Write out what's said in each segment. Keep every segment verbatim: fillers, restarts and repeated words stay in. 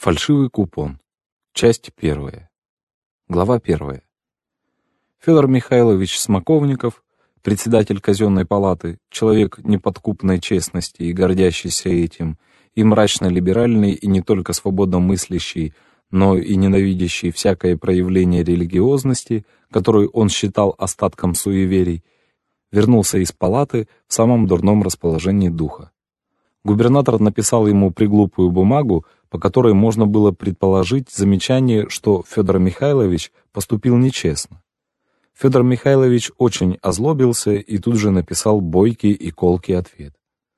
Фальшивый купон. Часть первая. Глава первая. Федор Михайлович Смоковников, председатель казенной палаты, человек неподкупной честности и гордящийся этим, и мрачно-либеральный, и не только свободно мыслящий, но и ненавидящий всякое проявление религиозности, которую он считал остатком суеверий, вернулся из палаты в самом дурном расположении духа. Губернатор написал ему приглупую бумагу, по которой можно было предположить замечание, что Федор Михайлович поступил нечестно. Федор Михайлович очень озлобился и тут же написал бойкий и колкий ответ.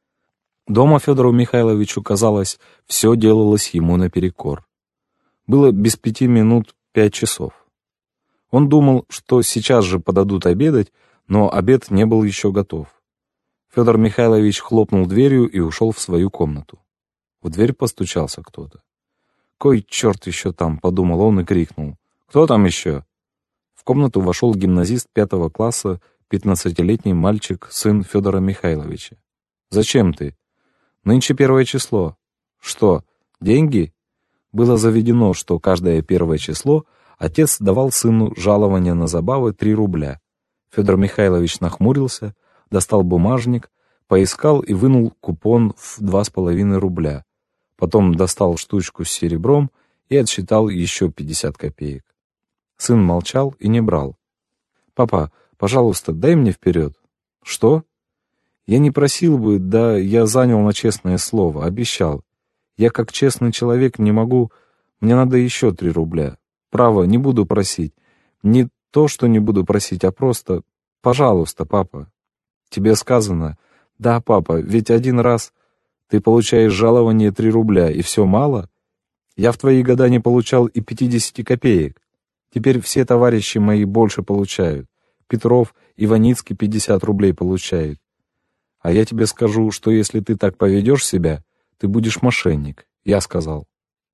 Дома Федору Михайловичу, казалось, все делалось ему наперекор. Было без пяти минут пять часов. Он думал, что сейчас же подадут обедать, но обед не был еще готов. Федор Михайлович хлопнул дверью и ушел в свою комнату. В дверь постучался кто-то. «Кой черт еще там?» — подумал он и крикнул. «Кто там еще?» В комнату вошел гимназист пятого класса, пятнадцатилетний мальчик, сын Федора Михайловича. «Зачем ты?» «Нынче первое число». «Что, деньги?» Было заведено, что каждое первое число отец давал сыну жалование на забавы три рубля. Федор Михайлович нахмурился, достал бумажник, поискал и вынул купон в два с половиной рубля. Потом достал штучку с серебром и отсчитал еще пятьдесят копеек. Сын молчал и не брал. «Папа, пожалуйста, дай мне вперед». «Что?» «Я не просил бы, да я занял на честное слово, обещал. Я как честный человек не могу, мне надо еще три рубля. Право, не буду просить. Не то, что не буду просить, а просто, пожалуйста, папа». «Тебе сказано». «Да, папа, ведь один раз ты получаешь жалование три рубля, и все мало? Я в твои года не получал и пятидесяти копеек. Теперь все товарищи мои больше получают. Петров, Иваницкий пятьдесят рублей получают. А я тебе скажу, что если ты так поведешь себя, ты будешь мошенник», — я сказал.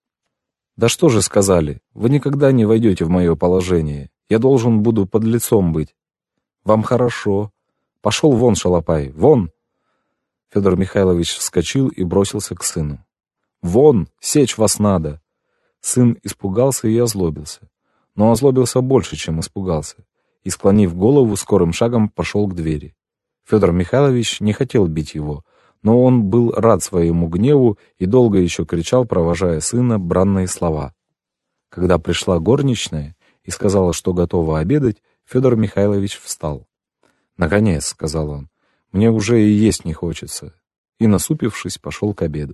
«Да что же сказали? Вы никогда не войдете в мое положение. Я должен буду подлецом быть. Вам хорошо. Пошел вон, шалопай, вон!» Федор Михайлович вскочил и бросился к сыну. «Вон! Сечь вас надо!» Сын испугался и озлобился. Но озлобился больше, чем испугался, и, склонив голову, скорым шагом пошел к двери. Федор Михайлович не хотел бить его, но он был рад своему гневу и долго еще кричал, провожая сына, бранные слова. Когда пришла горничная и сказала, что готова обедать, Федор Михайлович встал. «Наконец», — сказал он, — «мне уже и есть не хочется», и, насупившись, пошел к обеду.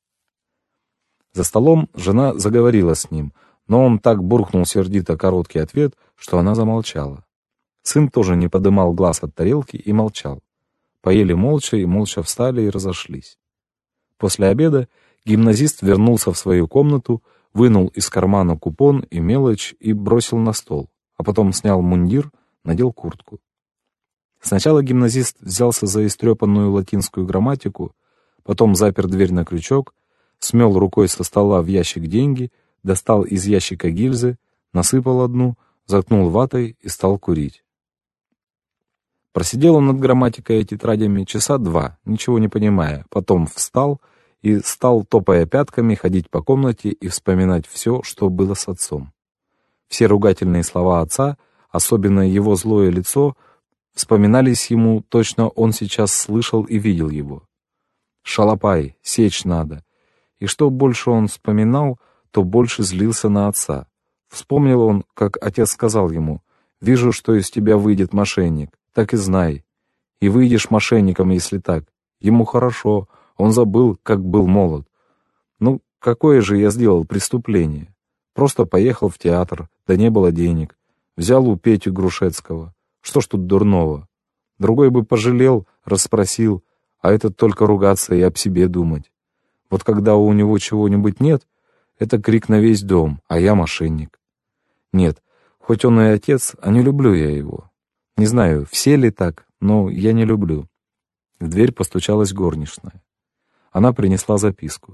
За столом жена заговорила с ним, но он так буркнул сердито короткий ответ, что она замолчала. Сын тоже не подымал глаз от тарелки и молчал. Поели молча и молча встали и разошлись. После обеда гимназист вернулся в свою комнату, вынул из кармана купон и мелочь и бросил на стол, а потом снял мундир, надел куртку. Сначала гимназист взялся за истрепанную латинскую грамматику, потом запер дверь на крючок, смел рукой со стола в ящик деньги, достал из ящика гильзы, насыпал одну, заткнул ватой и стал курить. Просидел он над грамматикой и тетрадями часа два, ничего не понимая, потом встал и стал, топая пятками, ходить по комнате и вспоминать все, что было с отцом. Все ругательные слова отца, особенно его злое лицо, вспоминались ему, точно он сейчас слышал и видел его. «Шалопай, сечь надо». И что больше он вспоминал, то больше злился на отца. Вспомнил он, как отец сказал ему: «Вижу, что из тебя выйдет мошенник, так и знай. И выйдешь мошенником, если так. Ему хорошо, он забыл, как был молод. Ну, какое же я сделал преступление? Просто поехал в театр, да не было денег. Взял у Петю Грушецкого. Что ж тут дурного? Другой бы пожалел, расспросил, а этот только ругаться и об себе думать. Вот когда у него чего-нибудь нет, это крик на весь дом, а я мошенник. Нет, хоть он и отец, а не люблю я его. Не знаю, все ли так, но я не люблю». В дверь постучалась горничная. Она принесла записку.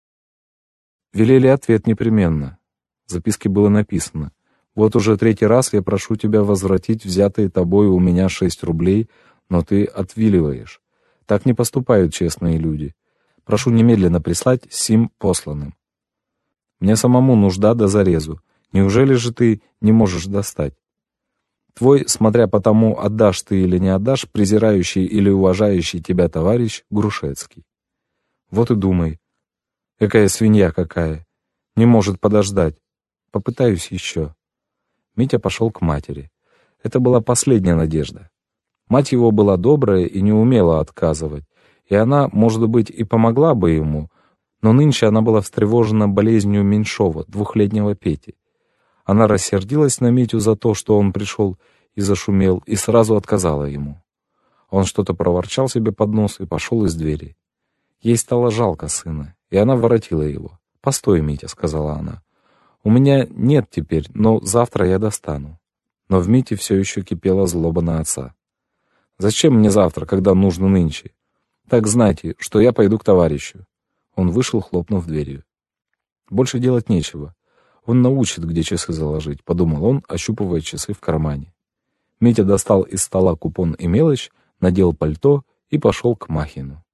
Велели ответ непременно. В записке было написано: «Вот уже третий раз я прошу тебя возвратить взятые тобой у меня шесть рублей, но ты отвиливаешь. Так не поступают честные люди. Прошу немедленно прислать сим посланным». Мне самому нужда до зарезу. Неужели же ты не можешь достать? Твой, смотря по тому, отдашь ты или не отдашь, презирающий или уважающий тебя товарищ Грушецкий. Вот и думай. Какая свинья какая. Не может подождать. Попытаюсь еще. Митя пошел к матери. Это была последняя надежда. Мать его была добрая и не умела отказывать, и она, может быть, и помогла бы ему, но нынче она была встревожена болезнью меньшого, двухлетнего Пети. Она рассердилась на Митю за то, что он пришел и зашумел, и сразу отказала ему. Он что-то проворчал себе под нос и пошел из двери. Ей стало жалко сына, и она воротила его. «Постой, Митя», — сказала она. «У меня нет теперь, но завтра я достану». Но в Мите все еще кипела злоба на отца. «Зачем мне завтра, когда нужно нынче? Так знайте, что я пойду к товарищу». Он вышел, хлопнув дверью. Больше делать нечего. Он научит, где часы заложить, подумал он, ощупывая часы в кармане. Митя достал из стола купон и мелочь, надел пальто и пошел к Махину.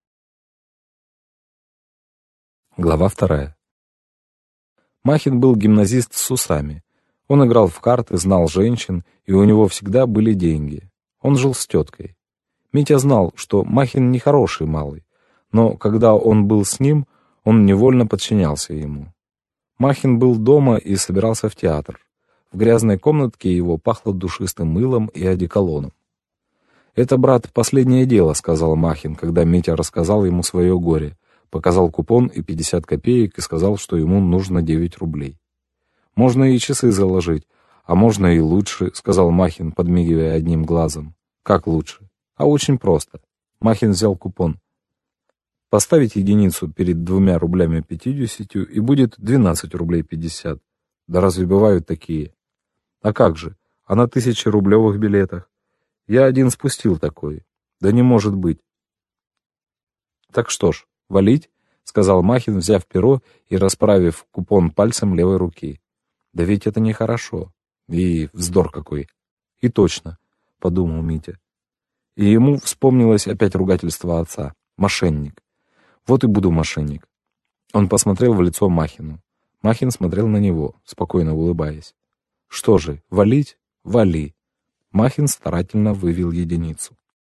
Глава вторая. Махин был гимназист с усами. Он играл в карты, знал женщин, и у него всегда были деньги. Он жил с теткой. Митя знал, что Махин нехороший малый, но когда он был с ним, он невольно подчинялся ему. Махин был дома и собирался в театр. В грязной комнатке его пахло душистым мылом и одеколоном. «Это, брат, последнее дело», — сказал Махин, когда Митя рассказал ему свое горе, показал купон и пятьдесят копеек и сказал, что ему нужно девять рублей. «Можно и часы заложить, а можно и лучше», — сказал Махин, подмигивая одним глазом. «Как лучше?» «А очень просто». Махин взял купон. «Поставить единицу перед двумя рублями пятьюдесятью, и будет двенадцать рублей пятьдесят. Да разве бывают такие? А как же? А на тысячерублевых билетах? Я один спустил такой. Да не может быть». «Так что ж, валить?» — сказал Махин, взяв перо и расправив купон пальцем левой руки. «Да ведь это нехорошо. И вздор какой». «И точно», — подумал Митя. И ему вспомнилось опять ругательство отца. «Мошенник. Вот и буду мошенник». Он посмотрел в лицо Махину. Махин смотрел на него, спокойно улыбаясь. «Что же, валить? Вали». Махин старательно вывел единицу.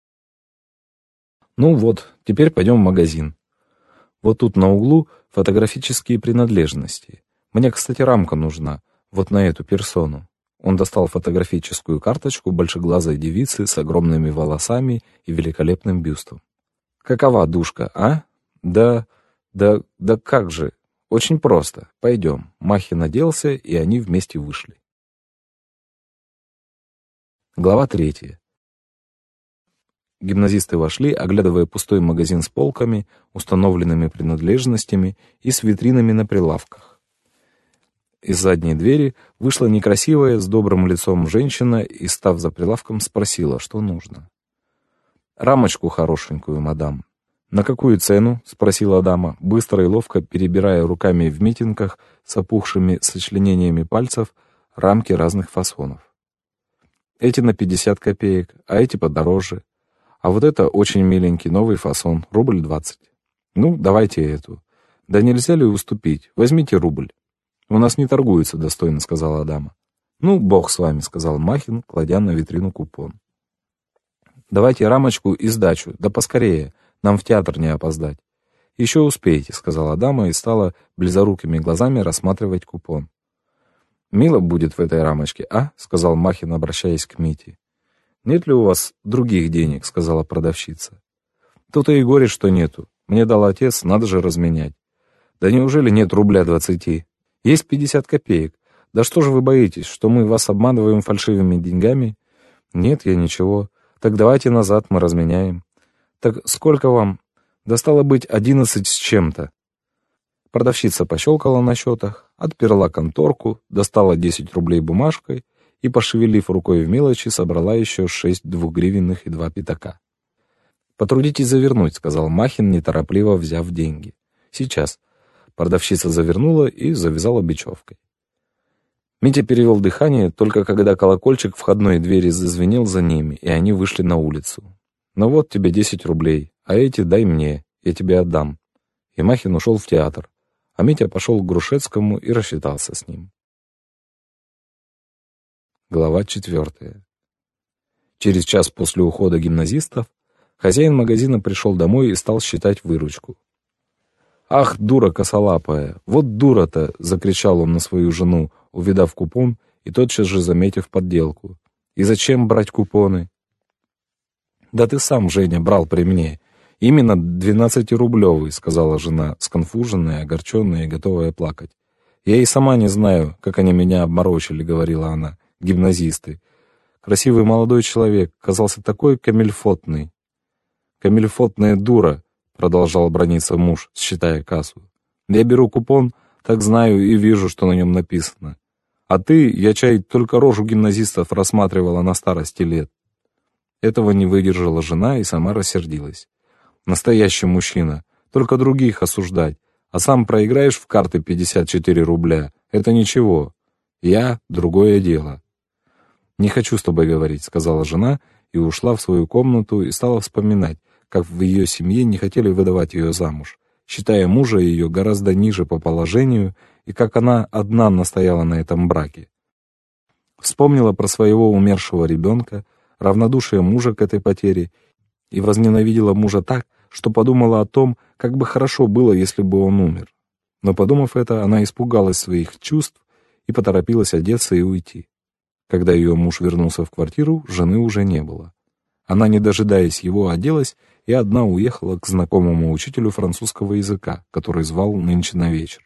«Ну вот, теперь пойдем в магазин. Вот тут на углу фотографические принадлежности. Мне, кстати, рамка нужна, вот на эту персону». Он достал фотографическую карточку большеглазой девицы с огромными волосами и великолепным бюстом. «Какова душка, а? Да, да, да как же? Очень просто. Пойдем». Махин оделся, и они вместе вышли. Глава третья. Гимназисты вошли, оглядывая пустой магазин с полками, установленными принадлежностями и с витринами на прилавках. Из задней двери вышла некрасивая, с добрым лицом женщина и, став за прилавком, спросила, что нужно. «Рамочку хорошенькую, мадам». «На какую цену?» — спросила дама, быстро и ловко перебирая руками в митингах с опухшими сочленениями пальцев рамки разных фасонов. «Эти на пятьдесят копеек, а эти подороже. А вот это очень миленький новый фасон, рубль двадцать. Ну, давайте эту. Да нельзя ли уступить? Возьмите рубль». «У нас не торгуются достойно», — сказала дама. «Ну, бог с вами», — сказал Махин, кладя на витрину купон. «Давайте рамочку и сдачу, да поскорее, нам в театр не опоздать». «Еще успеете», — сказала дама и стала близорукими глазами рассматривать купон. «Мило будет в этой рамочке, а?» — сказал Махин, обращаясь к Мите. «Нет ли у вас других денег?» — сказала продавщица. «То-то и горе, что нету. Мне дал отец, надо же разменять». «Да неужели нет рубля двадцати?» «Есть пятьдесят копеек. Да что же вы боитесь, что мы вас обманываем фальшивыми деньгами?» «Нет, я ничего. Так давайте назад, мы разменяем». «Так сколько вам?» «Да стало быть, одиннадцать с чем-то». Продавщица пощелкала на счетах, отперла конторку, достала десять рублей бумажкой и, пошевелив рукой в мелочи, собрала еще шесть двухгривенных и два пятака. «Потрудитесь завернуть», — сказал Махин, неторопливо взяв деньги. «Сейчас». Продавщица завернула и завязала бечевкой. Митя перевел дыхание, только когда колокольчик входной двери зазвенел за ними, и они вышли на улицу. «Ну вот тебе десять рублей, а эти дай мне, я тебе отдам». И Махин ушел в театр, А Митя пошел к Грушецкому и рассчитался с ним. Глава четвертая. Через час после ухода гимназистов хозяин магазина пришел домой и стал считать выручку. «Ах, дура косолапая! Вот дура-то!» — закричал он на свою жену, увидав купон и тотчас же заметив подделку. «И зачем брать купоны?» «Да ты сам, Женя, брал при мне. Именно двенадцатирублевый», — сказала жена, сконфуженная, огорченная и готовая плакать. «Я и сама не знаю, как они меня обморочили», — говорила она, — «гимназисты. Красивый молодой человек, казался такой камельфотный». «Камельфотная дура», — продолжал браниться муж, считая кассу. «Я беру купон, так знаю и вижу, что на нем написано. А ты, я чай, только рожу гимназистов рассматривала на старости лет». Этого не выдержала жена и сама рассердилась. «Настоящий мужчина, только других осуждать, а сам проиграешь в карты пятьдесят четыре рубля. Это ничего. Я — другое дело». «Не хочу с тобой говорить», — сказала жена и ушла в свою комнату и стала вспоминать, как в ее семье не хотели выдавать ее замуж, считая мужа ее гораздо ниже по положению, и как она одна настояла на этом браке. Вспомнила про своего умершего ребенка, равнодушие мужа к этой потере, и возненавидела мужа так, что подумала о том, как бы хорошо было, если бы он умер. Но, подумав это, она испугалась своих чувств и поторопилась одеться и уйти. Когда ее муж вернулся в квартиру, жены уже не было. Она, не дожидаясь его, оделась и одна уехала к знакомому учителю французского языка, который звал нынче на вечер.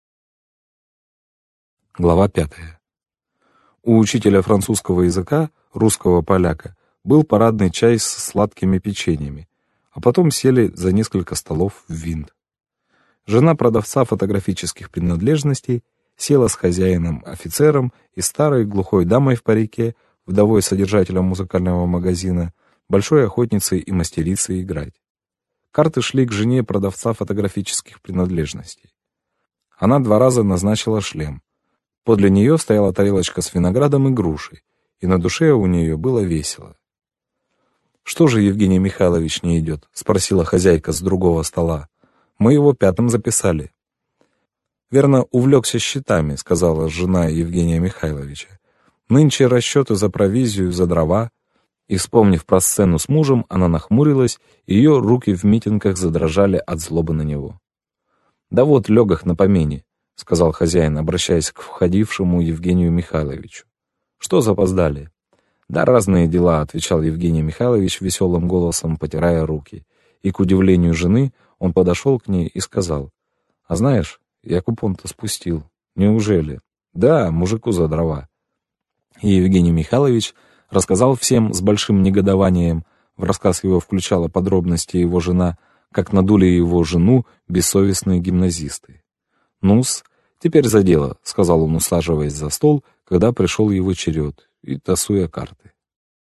Глава пятая. У учителя французского языка, русского поляка, был парадный чай с сладкими печеньями, а потом сели за несколько столов в винт. Жена продавца фотографических принадлежностей села с хозяином-офицером и старой глухой дамой в парике, вдовой содержателя музыкального магазина, большой охотницей и мастерицей играть. Карты шли к жене продавца фотографических принадлежностей. Она два раза назначила шлем. Подле нее стояла тарелочка с виноградом и грушей, и на душе у нее было весело. «Что же Евгений Михайлович не идет?» — спросила хозяйка с другого стола. «Мы его пятым записали». «Верно, увлекся счетами», — сказала жена Евгения Михайловича. «Нынче расчеты за провизию, за дрова». И, вспомнив про сцену с мужем, она нахмурилась, и ее руки в митингах задрожали от злобы на него. «Да вот, легах на помине», — сказал хозяин, обращаясь к входившему Евгению Михайловичу. «Что запоздали?» «Да разные дела», — отвечал Евгений Михайлович веселым голосом, потирая руки. И, к удивлению жены, он подошел к ней и сказал: «А знаешь, я купон-то спустил». «Неужели?» «Да, мужику за дрова». И Евгений Михайлович рассказал всем с большим негодованием, в рассказ его включала подробности его жена, как надули его жену бессовестные гимназисты. «Ну-с, теперь за дело», — сказал он, усаживаясь за стол, когда пришел его черед, и тасуя карты.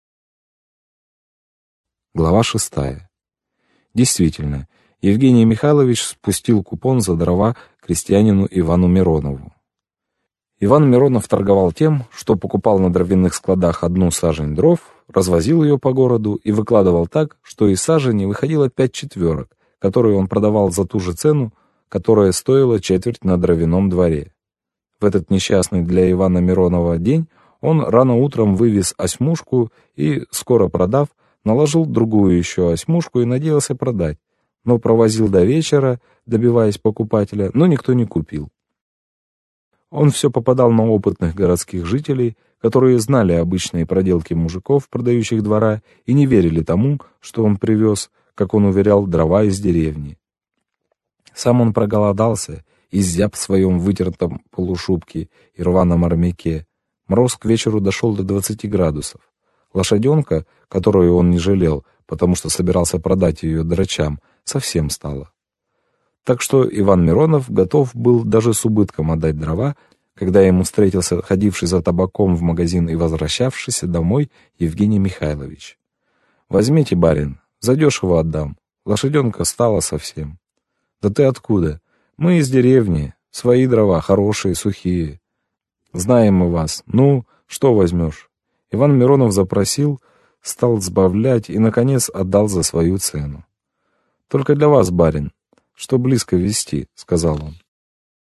Глава шестая. Действительно, Евгений Михайлович спустил купон за дрова крестьянину Ивану Миронову. Иван Миронов торговал тем, что покупал на дровяных складах одну сажень дров, развозил ее по городу и выкладывал так, что из сажени выходило пять четверок, которые он продавал за ту же цену, которая стоила четверть на дровяном дворе. В этот несчастный для Ивана Миронова день он рано утром вывез осьмушку и, скоро продав, наложил другую еще осьмушку и надеялся продать, но провозил до вечера, добиваясь покупателя, но никто не купил. Он все попадал на опытных городских жителей, которые знали обычные проделки мужиков, продающих двора, и не верили тому, что он привез, как он уверял, дрова из деревни. Сам он проголодался, изяб в своем вытертом полушубке и рваном армяке. Мороз к вечеру дошел до двадцати градусов. Лошаденка, которую он не жалел, потому что собирался продать ее драчам, совсем стала. Так что Иван Миронов готов был даже с убытком отдать дрова, когда ему встретился ходивший за табаком в магазин и возвращавшийся домой Евгений Михайлович. «Возьмите, барин, задешево отдам. Лошаденка стала совсем». «Да ты откуда?» «Мы из деревни. Свои дрова, хорошие, сухие». «Знаем мы вас. Ну, что возьмешь?» Иван Миронов запросил, стал сбавлять и, наконец, отдал за свою цену. «Только для вас, барин, что близко везти», — сказал он.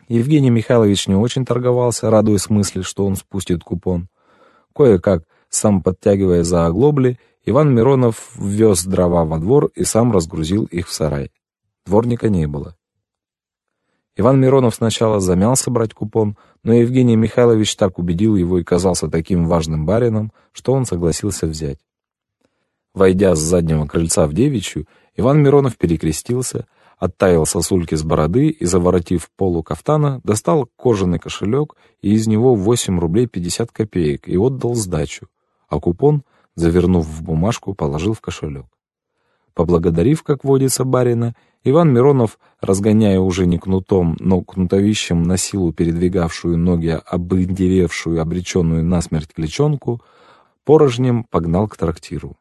Евгений Михайлович не очень торговался, радуясь мысли, что он спустит купон. Кое-как, сам подтягивая за оглобли, Иван Миронов ввез дрова во двор и сам разгрузил их в сарай. Дворника не было. Иван Миронов сначала замялся брать купон, но Евгений Михайлович так убедил его и казался таким важным барином, что он согласился взять. Войдя с заднего крыльца в девичью, Иван Миронов перекрестился, оттаял сосульки с бороды и, заворотив полу кафтана, достал кожаный кошелек и из него восемь рублей пятьдесят копеек и отдал сдачу, а купон, завернув в бумажку, положил в кошелек. Поблагодарив, как водится, барина, Иван Миронов, разгоняя уже не кнутом, но кнутовищем на силу передвигавшую ноги обындеревшую, обреченную насмерть клячонку, порожнем погнал к трактиру.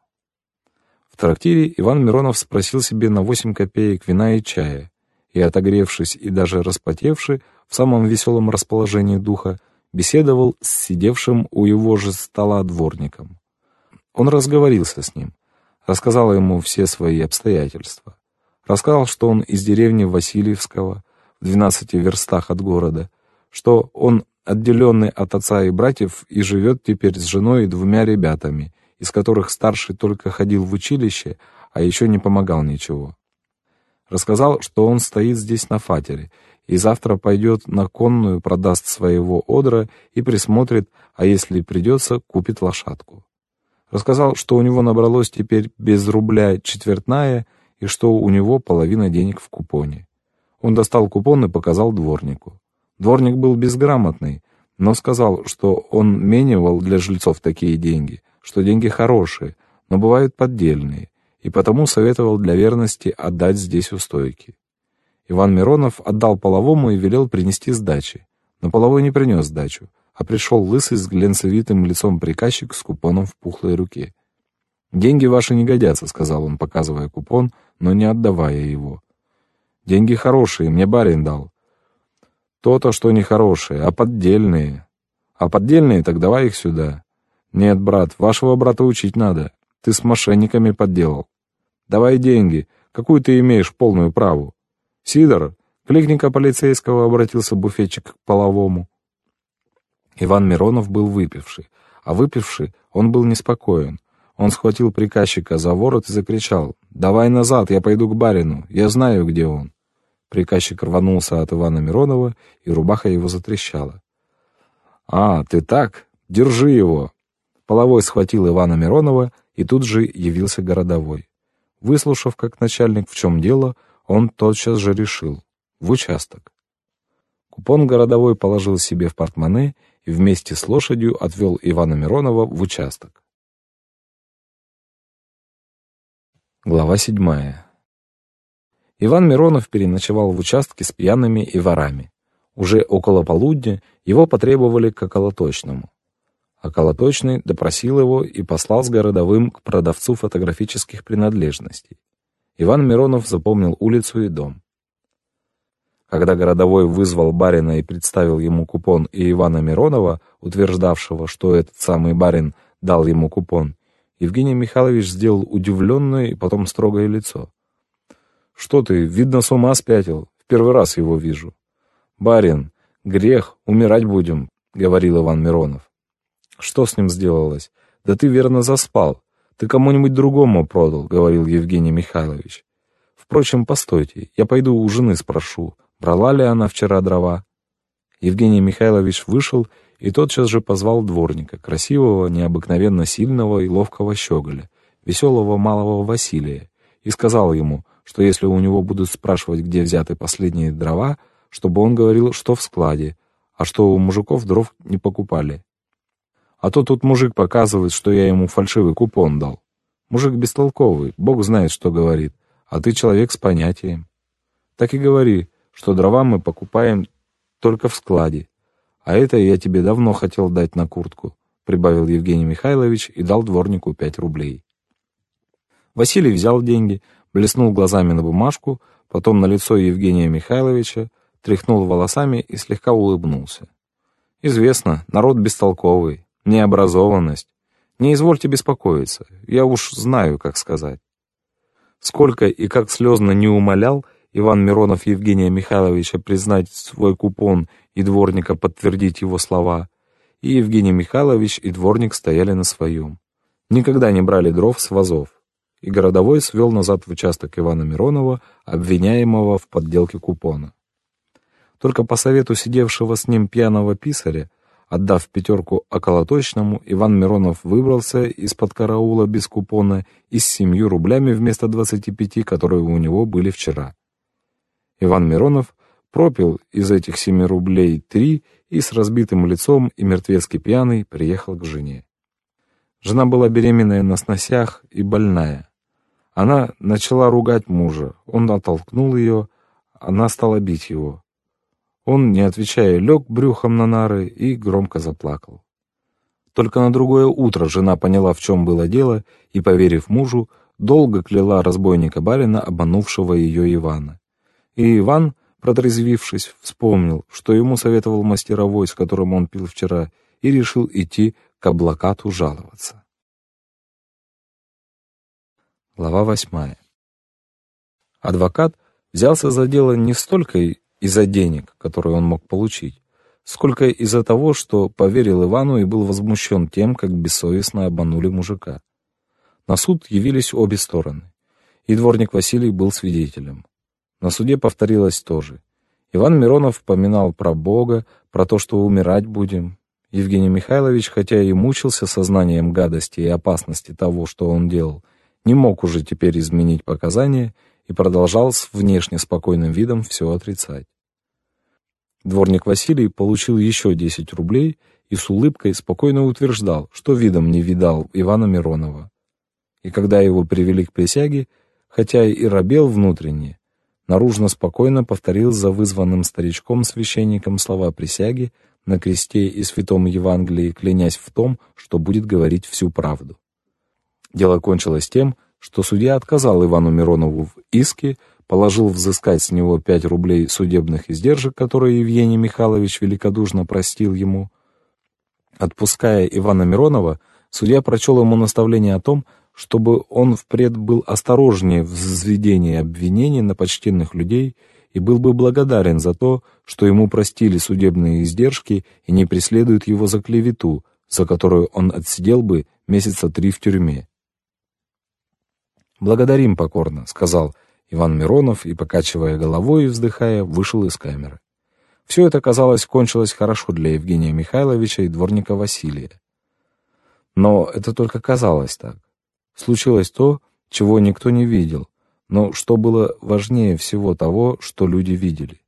В трактире Иван Миронов спросил себе на восемь копеек вина и чая, и, отогревшись и даже распотевший, в самом веселом расположении духа, беседовал с сидевшим у его же стола дворником. Он разговорился с ним, рассказал ему все свои обстоятельства. Рассказал, что он из деревни Васильевского, в двенадцати верстах от города, что он отделенный от отца и братьев и живет теперь с женой и двумя ребятами, из которых старший только ходил в училище, а еще не помогал ничего. Рассказал, что он стоит здесь на фатере, и завтра пойдет на конную, продаст своего одра и присмотрит, а если придется, купит лошадку. Рассказал, что у него набралось теперь без рубля четвертная, и что у него половина денег в купоне. Он достал купон и показал дворнику. Дворник был безграмотный, но сказал, что он менивал для жильцов такие деньги, что деньги хорошие, но бывают поддельные, и потому советовал для верности отдать здесь у стойки. Иван Миронов отдал половому и велел принести сдачи, но половой не принес сдачу, а пришел лысый с глянцевитым лицом приказчик с купоном в пухлой руке. «Деньги ваши не годятся», — сказал он, показывая купон, но не отдавая его. «Деньги хорошие, мне барин дал». «То-то, что не хорошие, а поддельные». «А поддельные, так давай их сюда». «Нет, брат, вашего брата учить надо. Ты с мошенниками подделал». «Давай деньги. Какую ты имеешь полную праву?» «Сидор, кликника полицейского», — обратился буфетчик к половому. Иван Миронов был выпивший, а выпивший он был неспокоен. Он схватил приказчика за ворот и закричал: «Давай назад, я пойду к барину, я знаю, где он». Приказчик рванулся от Ивана Миронова, и рубаха его затрещала. «А, ты так? Держи его!» Половой схватил Ивана Миронова, и тут же явился городовой. Выслушав, как начальник, в чем дело, он тотчас же решил — в участок. Купон городовой положил себе в портмоне и вместе с лошадью отвел Ивана Миронова в участок. Глава седьмая. Иван Миронов переночевал в участке с пьяными и ворами. Уже около полудня его потребовали к околоточному. Околоточный допросил его и послал с городовым к продавцу фотографических принадлежностей. Иван Миронов запомнил улицу и дом. Когда городовой вызвал барина и представил ему купон и Ивана Миронова, утверждавшего, что этот самый барин дал ему купон, Евгений Михайлович сделал удивленное и потом строгое лицо. «Что ты, видно, с ума спятил. В первый раз его вижу». «Барин, грех, умирать будем», — говорил Иван Миронов. «Что с ним сделалось? Да ты верно заспал. Ты кому-нибудь другому продал», — говорил Евгений Михайлович. «Впрочем, постойте, я пойду у жены спрошу, брала ли она вчера дрова». Евгений Михайлович вышел и тотчас же позвал дворника, красивого, необыкновенно сильного и ловкого щеголя, веселого малого Василия, и сказал ему, что если у него будут спрашивать, где взяты последние дрова, чтобы он говорил, что в складе, а что у мужиков дров не покупали. «А то тут мужик показывает, что я ему фальшивый купон дал. Мужик бестолковый, Бог знает, что говорит, а ты человек с понятием. Так и говори, что дрова мы покупаем только в складе. А это я тебе давно хотел дать на куртку», — прибавил Евгений Михайлович и дал дворнику пять рублей. Василий взял деньги, блеснул глазами на бумажку, потом на лицо Евгения Михайловича, тряхнул волосами и слегка улыбнулся. «Известно, народ бестолковый, необразованность. Не извольте беспокоиться, я уж знаю, как сказать». Сколько и как слезно не умолял, Иван Миронов Евгения Михайловича признать свой купон и дворника подтвердить его слова, и Евгений Михайлович и дворник стояли на своем. Никогда не брали дров с вазов, и городовой свел назад в участок Ивана Миронова, обвиняемого в подделке купона. Только по совету сидевшего с ним пьяного писаря, отдав пятерку околоточному, Иван Миронов выбрался из-под караула без купона и с семью рублями вместо двадцати пяти, которые у него были вчера. Иван Миронов пропил из этих семи рублей три и с разбитым лицом и мертвецки пьяный приехал к жене. Жена была беременная на сносях и больная. Она начала ругать мужа, он оттолкнул ее, она стала бить его. Он, не отвечая, лег брюхом на нары и громко заплакал. Только на другое утро жена поняла, в чем было дело, и, поверив мужу, долго кляла разбойника барина, обманувшего ее Ивана. И Иван, протрезвившись, вспомнил, что ему советовал мастеровой, с которым он пил вчера, и решил идти к адвокату жаловаться. Глава восьмая. Адвокат взялся за дело не столько из-за денег, которые он мог получить, сколько из-за того, что поверил Ивану и был возмущен тем, как бессовестно обманули мужика. На суд явились обе стороны, и дворник Василий был свидетелем. На суде повторилось то же. Иван Миронов поминал про Бога, про то, что умирать будем. Евгений Михайлович, хотя и мучился сознанием гадости и опасности того, что он делал, не мог уже теперь изменить показания и продолжал с внешне спокойным видом все отрицать. Дворник Василий получил еще десять рублей и с улыбкой спокойно утверждал, что видом не видал Ивана Миронова. И когда его привели к присяге, хотя и робел внутренне, наружно спокойно повторил за вызванным старичком-священником слова присяги на кресте и святом Евангелии, клянясь в том, что будет говорить всю правду. Дело кончилось тем, что судья отказал Ивану Миронову в иске, положил взыскать с него пять рублей судебных издержек, которые Евгений Михайлович великодушно простил ему. Отпуская Ивана Миронова, судья прочел ему наставление о том, чтобы он впредь был осторожнее в взведении обвинений на почтенных людей и был бы благодарен за то, что ему простили судебные издержки и не преследуют его за клевету, за которую он отсидел бы месяца три в тюрьме. «Благодарим покорно», — сказал Иван Миронов и, покачивая головой и вздыхая, вышел из камеры. Все это, казалось, кончилось хорошо для Евгения Михайловича и дворника Василия. Но это только казалось так. Случилось то, чего никто не видел, но что было важнее всего того, что люди видели.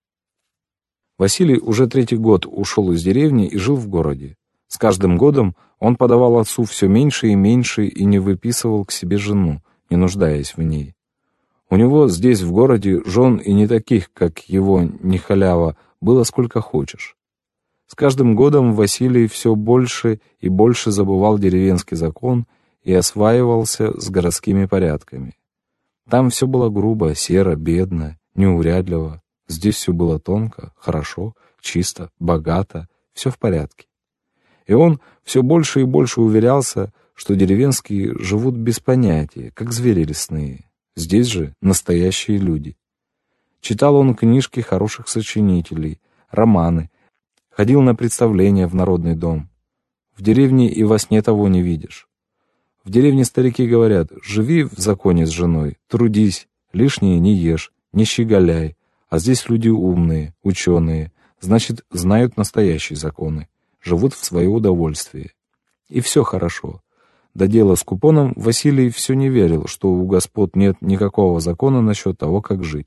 Василий уже третий год ушел из деревни и жил в городе. С каждым годом он подавал отцу все меньше и меньше и не выписывал к себе жену, не нуждаясь в ней. У него здесь, в городе, жен и не таких, как его не халява, было сколько хочешь. С каждым годом Василий все больше и больше забывал деревенский закон и осваивался с городскими порядками. Там все было грубо, серо, бедно, неурядливо. Здесь все было тонко, хорошо, чисто, богато, все в порядке. И он все больше и больше уверялся, что деревенские живут без понятия, как звери лесные. Здесь же настоящие люди. Читал он книжки хороших сочинителей, романы, ходил на представления в народный дом. В деревне и во сне того не видишь. В деревне старики говорят: живи в законе с женой, трудись, лишнее не ешь, не щеголяй. А здесь люди умные, ученые, значит, знают настоящие законы, живут в свое удовольствие. И все хорошо. До дела с купоном Василий все не верил, что у господ нет никакого закона насчет того, как жить.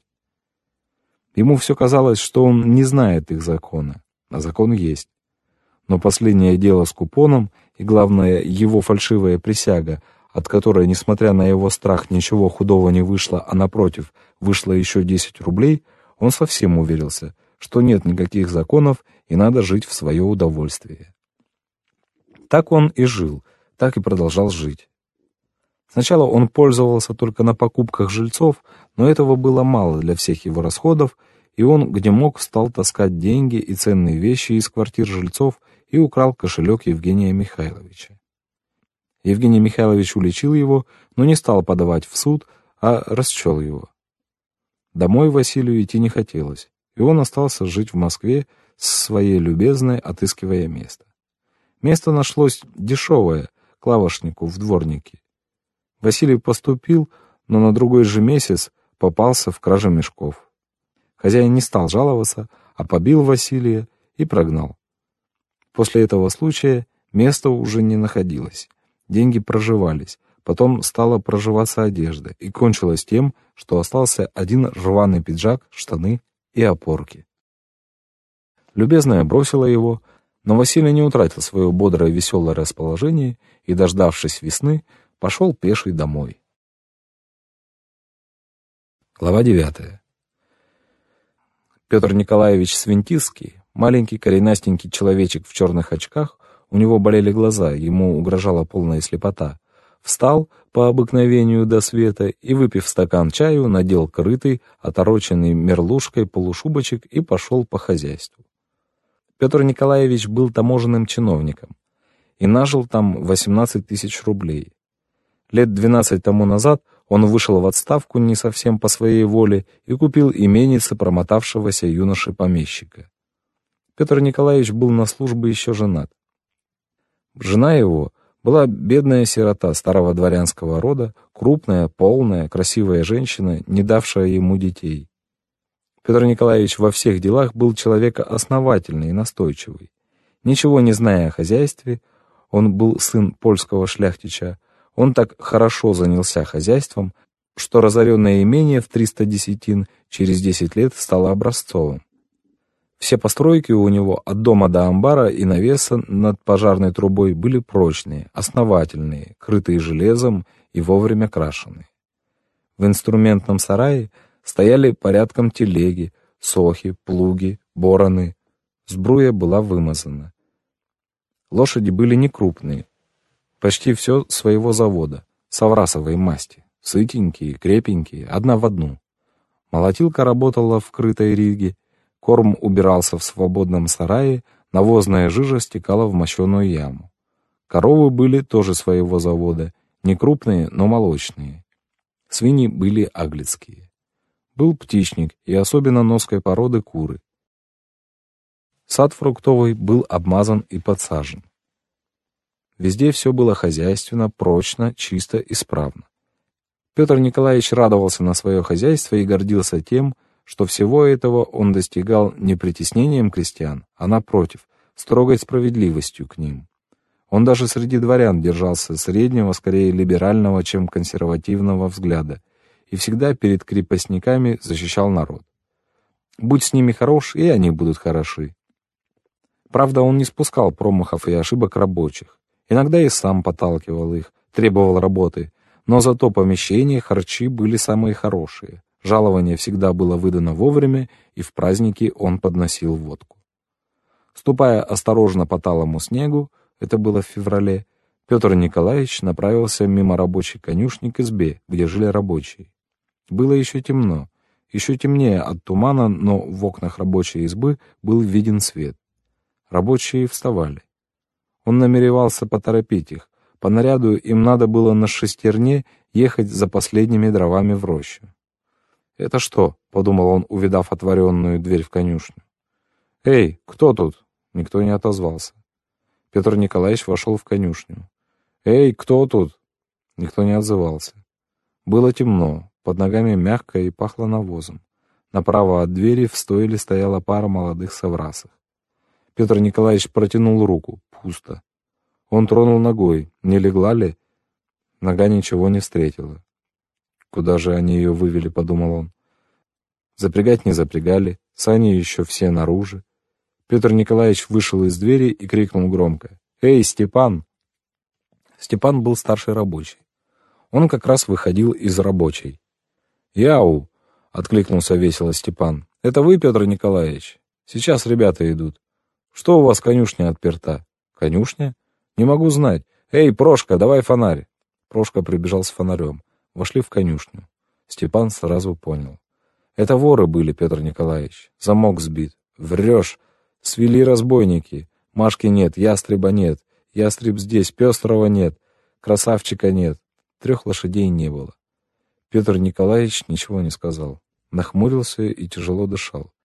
Ему все казалось, что он не знает их закона, а закон есть. Но последнее дело с купоном и, главное, его фальшивая присяга, от которой, несмотря на его страх, ничего худого не вышло, а напротив, вышло еще десять рублей, он совсем уверился, что нет никаких законов и надо жить в свое удовольствие. Так он и жил, так и продолжал жить. Сначала он пользовался только на покупках жильцов, но этого было мало для всех его расходов, и он, где мог, стал таскать деньги и ценные вещи из квартир жильцов и украл кошелек Евгения Михайловича. Евгений Михайлович уличил его, но не стал подавать в суд, а расчел его. Домой Василию идти не хотелось, и он остался жить в Москве с своей любезной, отыскивая место. Место нашлось дешевое, клавошнику в дворнике. Василий поступил, но на другой же месяц попался в краже мешков. Хозяин не стал жаловаться, а побил Василия и прогнал. После этого случая места уже не находилось, деньги проживались, потом стала проживаться одежда, и кончилось тем, что остался один рваный пиджак, штаны и опорки. Любезная бросила его, но Василий не утратил свое бодрое веселое расположение и, дождавшись весны, пошел пеший домой. Глава девятая. Петр Николаевич Свинтиский, маленький коренастенький человечек в черных очках, у него болели глаза, ему угрожала полная слепота, встал по обыкновению до света и, выпив стакан чаю, надел крытый, отороченный мерлушкой полушубочек и пошел по хозяйству. Петр Николаевич был таможенным чиновником и нажил там восемнадцать тысяч рублей. Лет двенадцать тому назад он вышел в отставку не совсем по своей воле и купил именице промотавшегося юноши-помещика. Петр Николаевич был на службе еще женат. Жена его была бедная сирота старого дворянского рода, крупная, полная, красивая женщина, не давшая ему детей. Петр Николаевич во всех делах был человек основательный и настойчивый. Ничего не зная о хозяйстве, он был сын польского шляхтича, он так хорошо занялся хозяйством, что разоренное имение в триста десятин через десять лет стало образцовым. Все постройки у него от дома до амбара и навеса над пожарной трубой были прочные, основательные, крытые железом и вовремя крашеные. В инструментном сарае стояли порядком телеги, сохи, плуги, бороны. Сбруя была вымазана. Лошади были не крупные, почти все своего завода, саврасовой масти, сытенькие, крепенькие, одна в одну. Молотилка работала в крытой риге, корм убирался в свободном сарае, навозная жижа стекала в мощеную яму. Коровы были тоже своего завода, не крупные, но молочные. Свиньи были аглицкие. Был птичник и особенно носской породы куры. Сад фруктовый был обмазан и подсажен. Везде все было хозяйственно, прочно, чисто, исправно. Петр Николаевич радовался на свое хозяйство и гордился тем, что всего этого он достигал не притеснением крестьян, а напротив, строгой справедливостью к ним. Он даже среди дворян держался среднего, скорее либерального, чем консервативного взгляда, и всегда перед крепостниками защищал народ. Будь с ними хорош, и они будут хороши. Правда, он не спускал промахов и ошибок рабочих. Иногда и сам подталкивал их, требовал работы, но зато помещения, харчи были самые хорошие. Жалование всегда было выдано вовремя, и в праздники он подносил водку. Ступая осторожно по талому снегу, это было в феврале, Петр Николаевич направился мимо рабочей конюшни к избе, где жили рабочие. Было еще темно, еще темнее от тумана, но в окнах рабочей избы был виден свет. Рабочие вставали. Он намеревался поторопить их. По наряду им надо было на шестерне ехать за последними дровами в рощу. «Это что?» — подумал он, увидав отворенную дверь в конюшню. «Эй, кто тут?» — никто не отозвался. Петр Николаевич вошел в конюшню. «Эй, кто тут?» — никто не отзывался. Было темно, под ногами мягко и пахло навозом. Направо от двери в стойле стояла пара молодых соврасов. Петр Николаевич протянул руку. Пусто. Он тронул ногой. Не легла ли? Нога ничего не встретила. Куда же они ее вывели, подумал он. Запрягать не запрягали, сани еще все наружу. Петр Николаевич вышел из двери и крикнул громко. «Эй, Степан!» Степан был старший рабочий. Он как раз выходил из рабочей. «Яу!» — откликнулся весело Степан. «Это вы, Петр Николаевич? Сейчас ребята идут. Что у вас конюшня отперта?» «Конюшня? Не могу знать. Эй, Прошка, давай фонарь!» Прошка прибежал с фонарем. Вошли в конюшню. Степан сразу понял. Это воры были, Петр Николаевич. Замок сбит. Врешь. Свели разбойники. Машки нет, ястреба нет. Ястреб здесь, пестрого нет. Красавчика нет. Трех лошадей не было. Петр Николаевич ничего не сказал. нахмурился и тяжело дышал.